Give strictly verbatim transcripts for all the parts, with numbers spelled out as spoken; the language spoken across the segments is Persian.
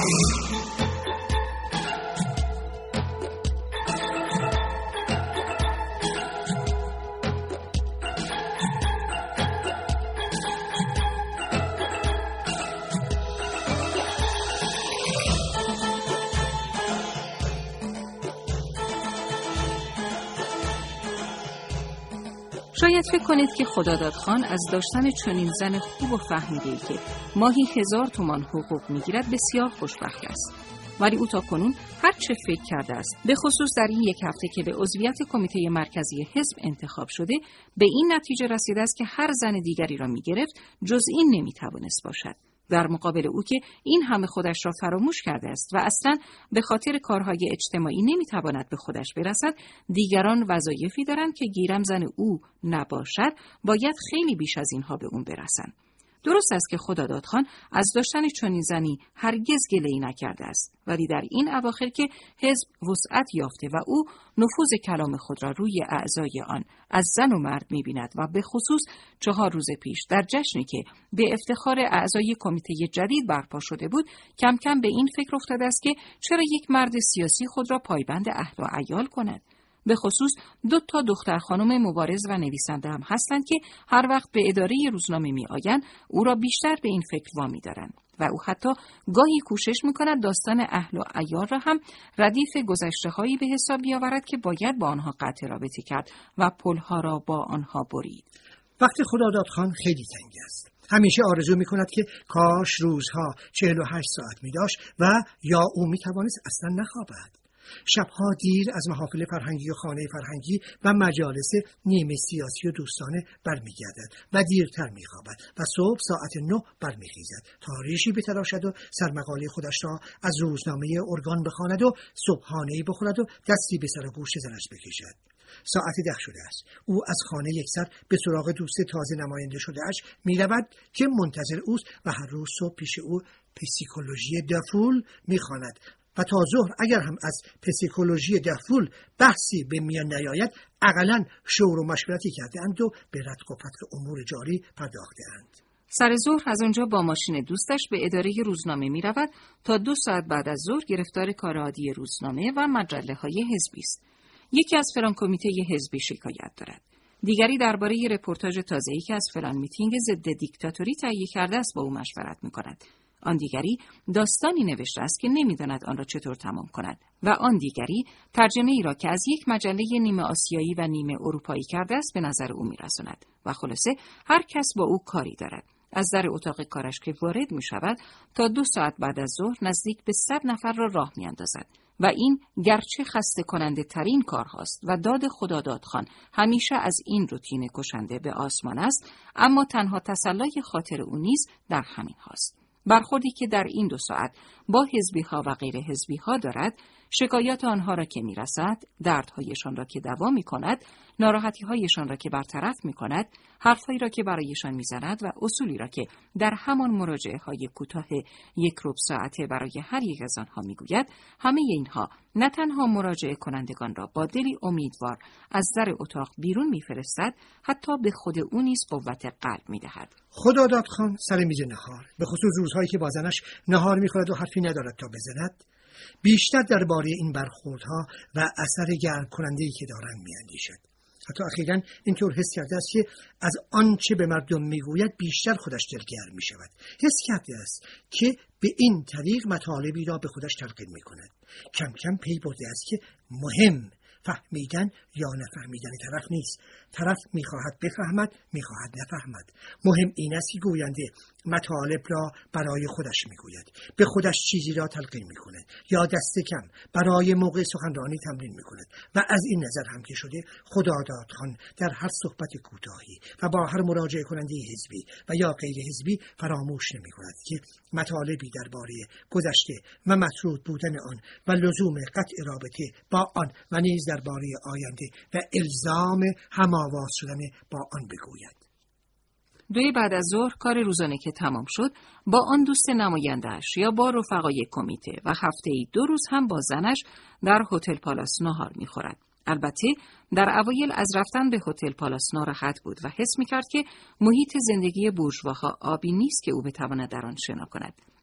شاید فکر کنید که خداداد خان از داشتن چنین زن خوب و فهمیده‌ای که ماهی هزار تومان حقوق میگیرد بسیار خوشبخت است. ولی او تا کنون هر چه فکر کرده است، به خصوص در این یک هفته که به عضویت کمیته مرکزی حزب انتخاب شده، به این نتیجه رسیده است که هر زن دیگری را میگرفت جز این نمیتوانست باشد. در مقابل او که این همه خودش را فراموش کرده است و اصلاً به خاطر کارهای اجتماعی نمیتواند به خودش برسد، دیگران وظایفی دارند که گیرم زن او نباشد باید خیلی بیش از اینها به اون برسند. درست است که خداداد خان از داشتن چنین زنی هرگز گله‌ای نکرده است، ولی در این اواخر که حزب وسعت یافته و او نفوذ کلام خود را روی اعضای آن از زن و مرد می‌بیند و به خصوص چهار روز پیش در جشنی که به افتخار اعضای کمیته جدید برپا شده بود، کم کم به این فکر افتاده است که چرا یک مرد سیاسی خود را پایبند اهل و عیال کند. به خصوص دو تا دختر خانم مبارز و نویسنده هم هستند که هر وقت به اداره روزنامه می آیند او را بیشتر به این فکر وامی دارند و او حتی گاهی کوشش می کند داستان اهل و عیال را هم ردیف گذشته هایی به حساب بیاورد که باید با آنها قطع رابطه کرد و پلها را با آنها برید. وقتی خداداد خان خیلی تنگ است. همیشه آرزو می کند که کاش روزها چهل و هشت ساعت می داشت و یا او می توانست اصلا نخوابد. شبها دیر از محافل فرهنگی و خانه فرهنگی و مجالس نیمه سیاسی و دوستانه برمیگردد و دیرتر میخوابد و صبح ساعت نه برمیخیزد تا ریشی بتراشد و سرمقاله خودش را از روزنامه ارگان بخواند و صبحانه‌ای بخورد و دستی به سر و گوش زنش بکشد. ساعت ده شده است. او از خانه یکسر به سراغ دوست تازه نماینده شده اش می رود که منتظر اوست و هر روز صبح پیش او پسیکولوژی دفول می خواند و تا ظهر اگر هم از پسیکولوژی دفول بحثی به میان نیاید اقلاً شور و مشورتی کرده اند و به ردق و فتق امور جاری پرداخته اند. سر ظهر از آنجا با ماشین دوستش به اداره روزنامه می رود تا دو ساعت بعد از ظهر گرفتار کار عادی روزنامه و مجله های حزبی است. یکی از فلان کمیته حزبی شکایت دارد. دیگری درباره رپورتاژ تازه‌ای که از فلان میتینگ ضد دیکتاتوری تهیه کرده است با او مشورت می‌کند. آن دیگری داستانی نوشته است که نمی‌داند آن را چطور تمام کند و آن دیگری ترجمه ای را که از یک مجله نیمه آسیایی و نیمه اروپایی کرده است به نظر او می‌رساند و خلاصه هر کس با او کاری دارد. از در اتاق کارش که وارد می‌شود تا دو ساعت بعد از ظهر نزدیک به صد نفر را راه می‌اندازد و این گرچه خسته کننده ترین کار هاست و داد خداداد خان همیشه از این روتین کشنده به آسمان است، اما تنها تسلای خاطر او نیز در همین هاست. برخوردی که در این دو ساعت با حزبی ها و غیر حزبی ها دارد، شکایات آنها را که میرسد، دردهایشان را که دوا می کند، ناراحتی هایشان را که برطرف می کند، حرفهایی را که برایشان می زند و اصولی را که در همان مراجعه های کوتاه یک ربع ساعته برای هر یک از آنها می گوید، همه اینها نه تنها مراجعه کنندگان را با دلی امیدوار از در اتاق بیرون می فرستد، حتی به خود او نیز قوت قلب می دهد. خداداد خان سر میز نهار، به خصوص روزهایی که با زنش نهار می خورد و حرفی ندارد تا بزند، بیشتر درباره این برخوردها و اثر گرم کننده‌ای که دارند می‌اندیشد. حتی اخیراً اینطور حس کرده است که از آنچه به مردم میگوید بیشتر خودش دلگرم می‌شود. حس کرده است که به این طریق مطالبی را به خودش تلقین می‌کند. کم کم پی برده است که مهم فهمیدن یا نفهمیدن طرف نیست. طرف میخواهد بفهمد، میخواهد نفهمد. مهم این است که گوینده مطالب را برای خودش میگوید، به خودش چیزی را تلقین میکند یا دست کم برای موقع سخنرانی تمرین میکند. و از این نظر هم که شده خداداد خان در هر صحبت کوتاهی و با هر مراجعه کننده حزبی و یا غیر حزبی فراموش نمیکند که مطالبی درباره گذشته و مطرود بودن آن و لزوم قطع رابطه با آن و نیز درباره آینده و الزام هم‌آواز شدن با آن بگوید. دوی بعد از ظهر کار روزانه که تمام شد، با آن دوست نماینده‌اش یا با رفقای کمیته و هفته‌ای دو روز هم با زنش در هتل پالاس ناهار می‌خورد. البته در اوایل از رفتن به هتل پالاس ناراحت بود و حس می‌کرد که محیط زندگی بورژواها آبی نیست که او بتواند در آن شنا کند.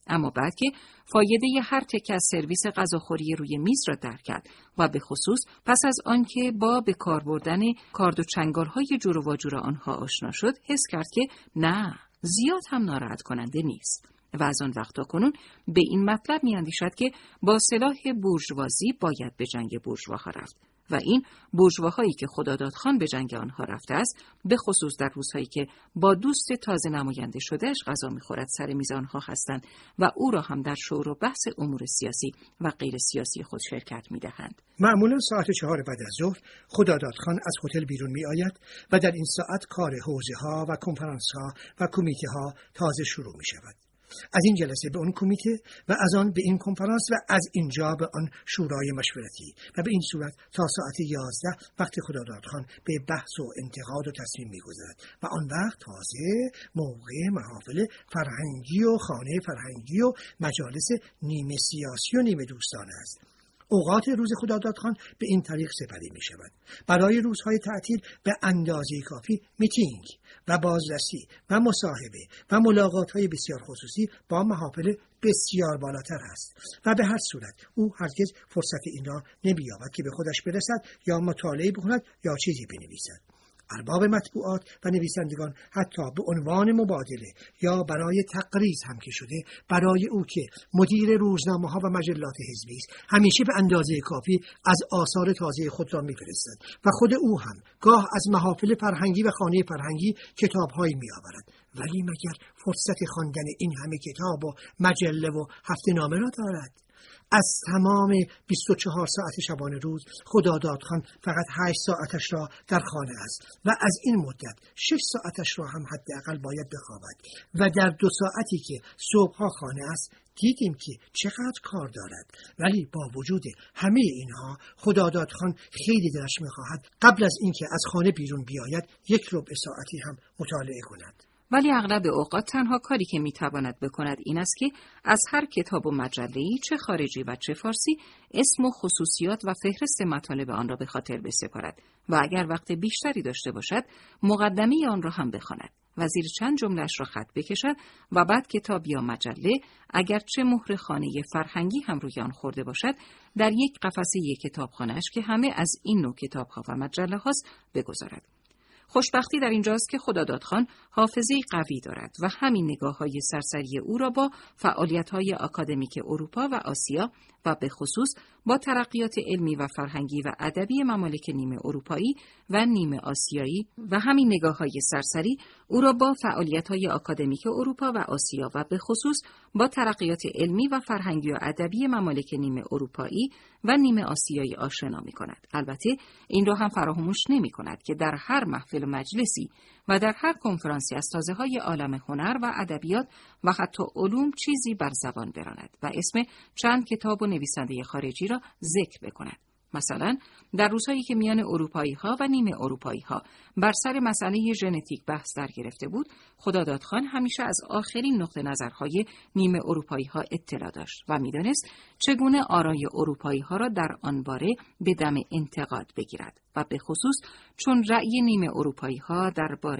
اما بعد که فایده هر تکه از سرویس غذاخوری روی میز را درک کرد و به خصوص پس از آنکه با به کار بردن کارد و چنگال‌های جور و واجور آنها آشنا شد، حس کرد که نه، زیاد هم ناراحت کننده نیست. و از آن وقت تا کنون به این مطلب می‌اندیشد که با سلاح بورژوازی باید به جنگ بورژواها رفت و این بورژواهایی که خدادادخان به جنگ آنها رفته است، به خصوص در روزهایی که با دوست تازه نماینده شدهش غذا می‌خورد سر میز آنها هستند و او را هم در شور و بحث امور سیاسی و غیر سیاسی خود شرکت می‌دهند. معمولا ساعت چهار بعد از ظهر خدادادخان از هتل بیرون می‌آید و در این ساعت کار حوزه‌ها و کنفرانس‌ها و کمیته‌ها تازه شروع می‌شود. از این جلسه به اون کمیته و از آن به این کنفرانس و از اینجا به آن شورای مشورتی و به این صورت تا ساعت یازده وقت خدادادخان به بحث و انتقاد و تصمیم می‌گذرد و آن وقت تازه موقع محافل فرهنگی و خانه فرهنگی و مجالس نیمه سیاسی و نیمه دوستانه است. اوقات روز خدادادخان به این طریق سپری می شود. برای روزهای تعطیل به اندازه کافی میتینگ و بازرسی و مصاحبه و ملاقات‌های بسیار خصوصی با محافل بسیار بالاتر است و به هر صورت او هرگز فرصت این را نمی‌یابد که به خودش برسد یا مطالعه بکند یا چیزی بنویسد. ارباب مطبوعات و نویسندگان حتی به عنوان مبادله یا برای تقریض هم که شده برای او که مدیر روزنامه‌ها و مجلات حزبی است همیشه به اندازه کافی از آثار تازه خود را می‌فرستند و خود او هم گاه از محافل فرهنگی و خانه فرهنگی کتاب‌هایی می‌آورد. ولی مگر فرصت خواندن این همه کتاب و مجله و هفته‌نامه را دارد؟ از تمام بیست و چهار ساعت شبانه روز خدادادخان فقط هشت ساعتش را در خانه است و از این مدت شش ساعتش را هم حداقل باید بخوابد و در دو ساعتی که صبحها خانه است دیدیم که چقدر کار دارد. ولی با وجود همه اینها خدادادخان خیلی دلش می‌خواهد قبل از اینکه از خانه بیرون بیاید یک ربع ساعتی هم مطالعه کند. ولی اغلب اوقات تنها کاری که میتواند بکند این است که از هر کتاب و مجله‌ای چه خارجی و چه فارسی اسم و خصوصیات و فهرست مطالب آن را به خاطر بسپارد و اگر وقت بیشتری داشته باشد مقدمه آن را هم بخواند و زیر چند جمله‌اش را خط بکشد و بعد کتاب یا مجله اگرچه مهر خانه فرهنگی هم روی آن خورده باشد در یک قفسه کتابخانه‌اش که همه از این نوع کتاب‌ها و مجله هاست بگذارد. خوشبختی در اینجاست که خدادادخان حافظه قوی دارد و همین نگاه‌های سرسری او را با فعالیت‌های آکادمیک اروپا و آسیا و به خصوص با ترقیات علمی و فرهنگی و ادبی ممالک نیمه اروپایی و نیمه آسیایی و همین نگاه‌های سرسری او را با فعالیت‌های آکادمیک اروپا و آسیا و به خصوص با ترقیات علمی و فرهنگی و ادبی ممالک نیمه اروپایی و نیمه آسیایی آشنا می‌کند. البته این را هم فراموش نمی‌کند که در هر محفل و مجلسی و در هر کنفرانسی از تازه‌های عالم هنر و ادبیات و حتی علوم چیزی بر زبان براند و اسم چند کتاب و نویسنده خارجی را ذکر بکند. مثلا در روزهایی که میان اروپایی‌ها و نیمه اروپایی‌ها بر سر مسئله ژنتیک بحث در گرفته بود، خدادادخان همیشه از آخرین نقطه نظرهای نیمه اروپایی‌ها اطلاع داشت و می‌دانست چگونه آرای اروپایی‌ها را در آن باره به دم انتقاد بگیرد و به خصوص چون رأی نیمه اروپایی‌ها درباره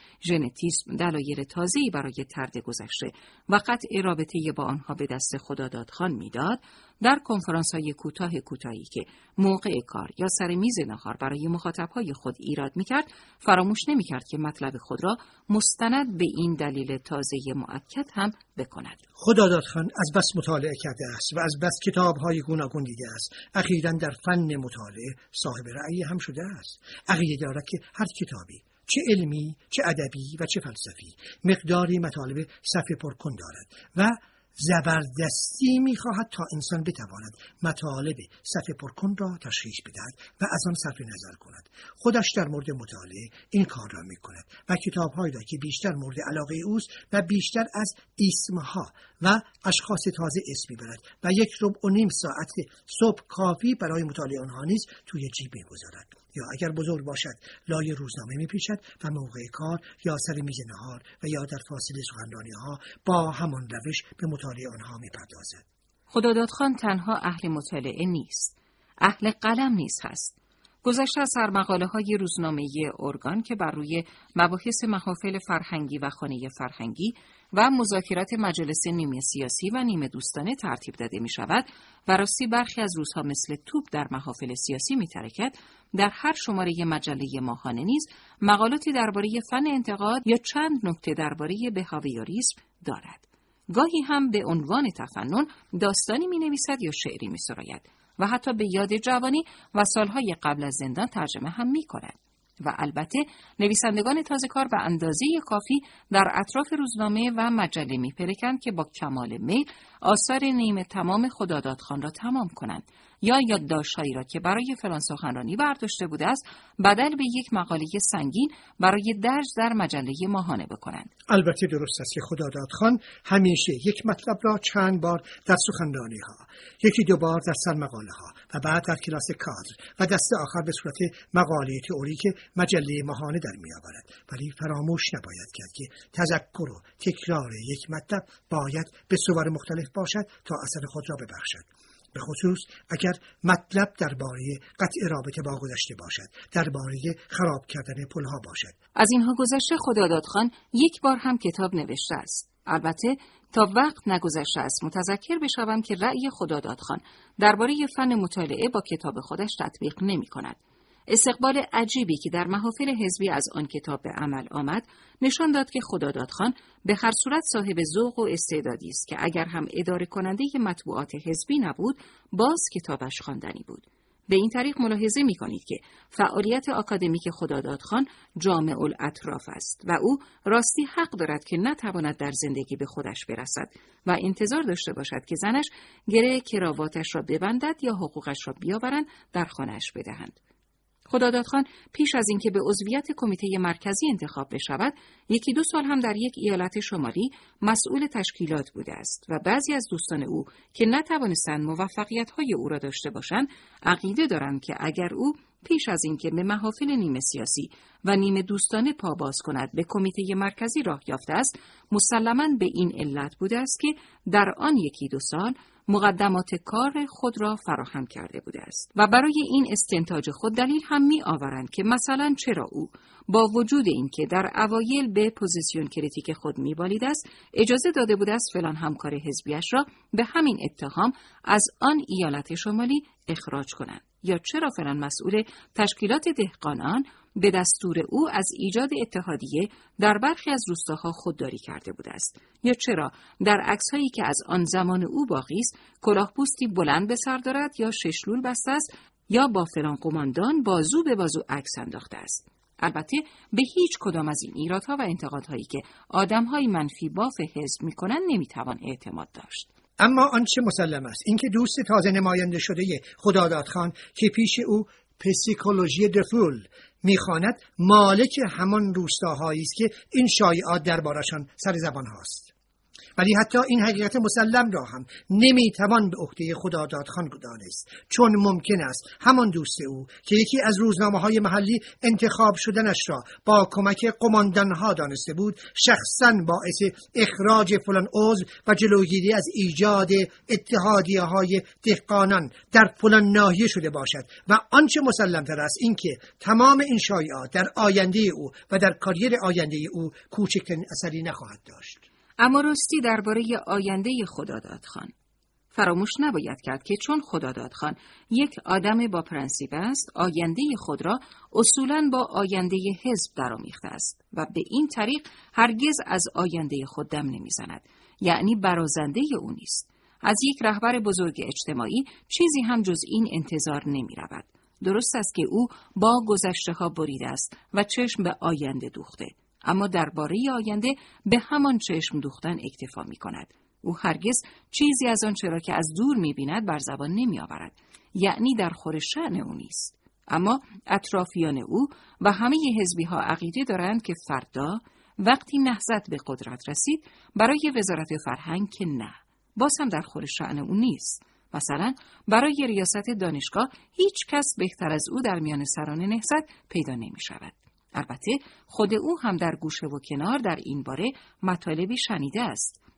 ژنتیسم دلایل تازه‌ای برای طرد گذشته و قطع رابطه با آنها به دست خدادادخان میداد، در کنفرانس‌های کوتاه کوتاهی که موقع کار یا سر میز نهار برای مخاطب‌های خود ایراد می‌کرد، فراموش نمی‌کرد که مطلب خود را مستند به این دلیل تازه مؤکد هم بکند. خدادادخان از بس مطالعه کرده است و از بس کتاب‌های گوناگون دیده است. اخیراً در فن مطالعه صاحب رأی هم شده است. عقیده دارد که هر کتابی چه علمی، چه ادبی و چه فلسفی مقداری مطالب صفحه پرکن دارد و زبردستی می‌خواهد تا انسان بتواند مطالب صفحه پرکن را تشخیص بدهد و از آن صرف نظر کند. خودش در مورد مطالعه این کار را می‌کند و کتاب‌هایی را که بیشتر مورد علاقه اوست و بیشتر از اسمها و اشخاص تازه اسم می‌برد و یک ربع و نیم ساعت صبح کافی برای مطالعه آنها نیز توی جیب می‌گذارد. یا اگر بزرگ باشد لای روزنامه می‌پیچد و موقع کار یا سر میز نهار و یا در فاصله سخنرانی‌ها با همان روش به مطالعه آنها می‌پردازد. خدادادخان تنها اهل مطالعه نیست، اهل قلم نیز هست. گذشته از سرمقاله‌های روزنامه‌ای ارگان که بر روی مباحث محافل فرهنگی و خانه فرهنگی و مذاکرات مجالس نیمه سیاسی و نیمه دوستانه ترتیب داده می شود و راستی برخی از روزها مثل توپ در محافل سیاسی می ترکد، در هر شماره مجله ماهانه نیز مقالاتی درباره فن انتقاد یا چند نکته درباره بهاویوریسم دارد. گاهی هم به عنوان تفنن داستانی می نویسد یا شعری می سراید و حتی به یاد جوانی و سالهای قبل از زندان ترجمه هم می کند. و البته نویسندگان تازه کار به اندازه کافی در اطراف روزنامه و مجله می پرکند که با کمال میل آثار نیمه تمام خدادادخان را تمام کنند یا یادداشت‌هایی را که برای فلان سخنرانی برداشته بوده است بدل به یک مقاله سنگین برای درج در مجله ماهانه بکنند. البته درست است که خدادادخان همیشه یک مطلب را چند بار در سخنرانی‌ها، یکی دو بار در سرمقاله‌ها و بعد در کلاس کادر و دست آخر به صورت مقاله تئوریک مجله ماهانه در می‌آورد. ولی فراموش نباید کرد که تذکر و تکرار یک مطلب باید به صور مختلف باشد تا اثر خود را ببخشد. به خصوص اگر مطلب درباره قطع رابطه با گذشته باشد، درباره خراب کردن پلها باشد. از اینها گذشته خدادادخان یک بار هم کتاب نوشته است. البته تا وقت نگذشته است متذکر بشوم که رأی خدادادخان درباره فن مطالعه با کتاب خودش تطبیق نمی کند. استقبال عجیبی که در محافل حزبی از آن کتاب به عمل آمد نشان داد که خدادادخان به هر صورت صاحب ذوق و استعدادی است که اگر هم اداره کننده مطبوعات حزبی نبود باز کتابش خواندنی بود. به این طریق ملاحظه می کنید که فعالیت آکادمیک خدادادخان جامع الاطراف است و او راستی حق دارد که نتواند در زندگی به خودش برسد و انتظار داشته باشد که زنش گره کراواتش را ببندد یا حقوقش را بیاورند در خانه‌اش بدهند. خدادادخان پیش از اینکه به عضویت کمیته مرکزی انتخاب بشود، یکی دو سال هم در یک ایالت شمالی مسئول تشکیلات بوده است و بعضی از دوستان او که نتوانستند موفقیت‌های او را داشته باشند، عقیده دارند که اگر او پیش از اینکه به محافل نیمه سیاسی و نیمه دوستانه پا باز کند به کمیته مرکزی راه یافته است، مسلماً به این علت بوده است که در آن یکی دو سال مقدمات کار خود را فراهم کرده بوده است و برای این استنتاج خود دلیل هم می آورند که مثلا چرا او با وجود اینکه در اوایل به پوزیسیون کریتیک خود می بالید است اجازه داده بوده است فلان همکار حزبیش را به همین اتهام از آن ایالت شمالی اخراج کنند، یا چرا فلان مسئول تشکیلات دهقانان به دستور او از ایجاد اتحادیه در برخی از روستاها خودداری کرده بوده است، یا چرا در عکس‌هایی که از آن زمان او باقی است کلاهپوستی بلند به سر دارد یا ششلول بسته است یا با فلان قماندان بازو به بازو عکس انداخته است. البته به هیچ کدام از این ایرادها و انتقادهایی که آدم‌های منفی باف حزب می‌کنند نمی‌توان اعتماد داشت. اما آنچه مسلم است اینکه دوست تازه نماینده شده خدادادخان که پیش او پسیکولوژی دفول میخواند مالک همان روستاهایی است که این شایعات دربارشان سر زبان هاست. ولی حتی این حقیقت مسلم را هم نمیتوان به عهده خدادادخان دانست، چون ممکن است همان دوست او که یکی از روزنامه‌های محلی انتخاب شدنش را با کمک قماندان‌ها دانسته بود شخصاً باعث اخراج فلان عضو و جلوگیری از ایجاد اتحادیه‌های دهقانان در فلان ناحیه شده باشد. و آنچه مسلم‌تر است این که تمام این شایعات در آینده او و در کاریر آینده او کوچکترین اثری نخواهد داشت. اما راستی درباره آینده خدادادخان فراموش نباید کرد که چون خدادادخان یک آدم با پرنسیپ است، آینده خود را اصولاً با آینده حزب درآمیخته است و به این طریق هرگز از آینده خود دم نمیزند، یعنی برازنده او نیست. از یک رهبر بزرگ اجتماعی چیزی هم جز این انتظار نمی رود. درست است که او با گذشته ها بریده است و چشم به آینده دوخته، اما درباره آینده به همان چشم دوختن اکتفا می کند. او هرگز چیزی از آن چرا که از دور می بیند بر زبان نمی آورد، یعنی در خور شأن او نیست. اما اطرافیان او و همه حزبی ها عقیده دارند که فردا وقتی نهضت به قدرت رسید برای وزارت فرهنگ که نه، باز هم در خور شأن او نیست. مثلا برای ریاست دانشگاه هیچ کس بهتر از او در میان سران نهضت پیدا نمی شود. البته خود او هم در گوشه و کنار در این باره مطالبی شنیده است.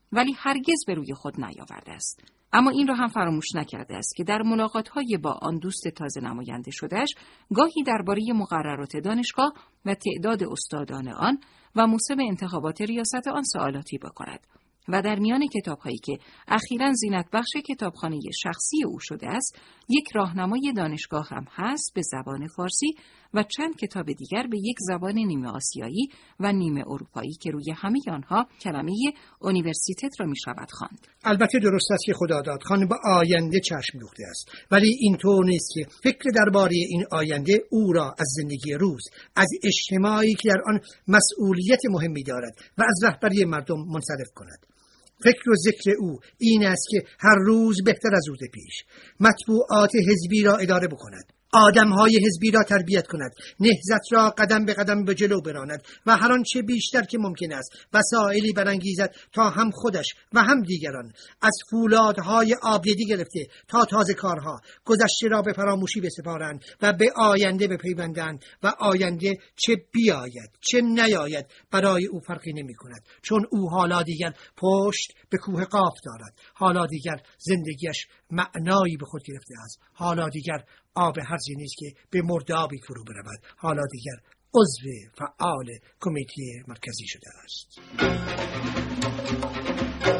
ولی هرگز به روی خود نیاورده است. اما این را هم فراموش نکرده است که در ملاقات‌های با آن دوست تازه نماینده شدهش گاهی درباره مقررات دانشگاه و تعداد استادان آن و موسم انتخابات ریاست آن سوالاتی بکند و در میان کتاب‌هایی که اخیراً زینت بخش کتابخانه شخصی او شده است، یک راهنمای دانشگاه هم هست به زبان فارسی و چند کتاب دیگر به یک زبان نیمه آسیایی و نیمه اروپایی که روی همه آنها کلمه اونیورسیتت را می‌شود خواند. البته درست است که خدادادخان به آینده چشم دوخته است، ولی اینطور نیست که فکر درباره این آینده او را از زندگی روز، از اجتماعی که در آن مسئولیت مهمی دارد و از رهبری مردم منصرف کند. فکر و ذکر او این است که هر روز بهتر از روز پیش مطبوعات حزبی را اداره بکند، آدم‌های حزبی را تربیت کند، نهضت را قدم به قدم به جلو براند و هر آنچه بیشتر که ممکن است وسایلی برانگیزد تا هم خودش و هم دیگران از فولادهای آبدیدی گرفته تا تازه کارها گذشته را به فراموشی بسپارند و به آینده بپیوندند و آینده چه بیاید چه نیاید برای او فرقی نمی کند، چون او حالا دیگر پشت به کوه قاف دارد، حالا دیگر زندگیش معنایی به خود گرفته است، حالا دیگر آب هرزی نیست که به مردابی فرو برود، حالا دیگر عضو فعال کمیته مرکزی شده است.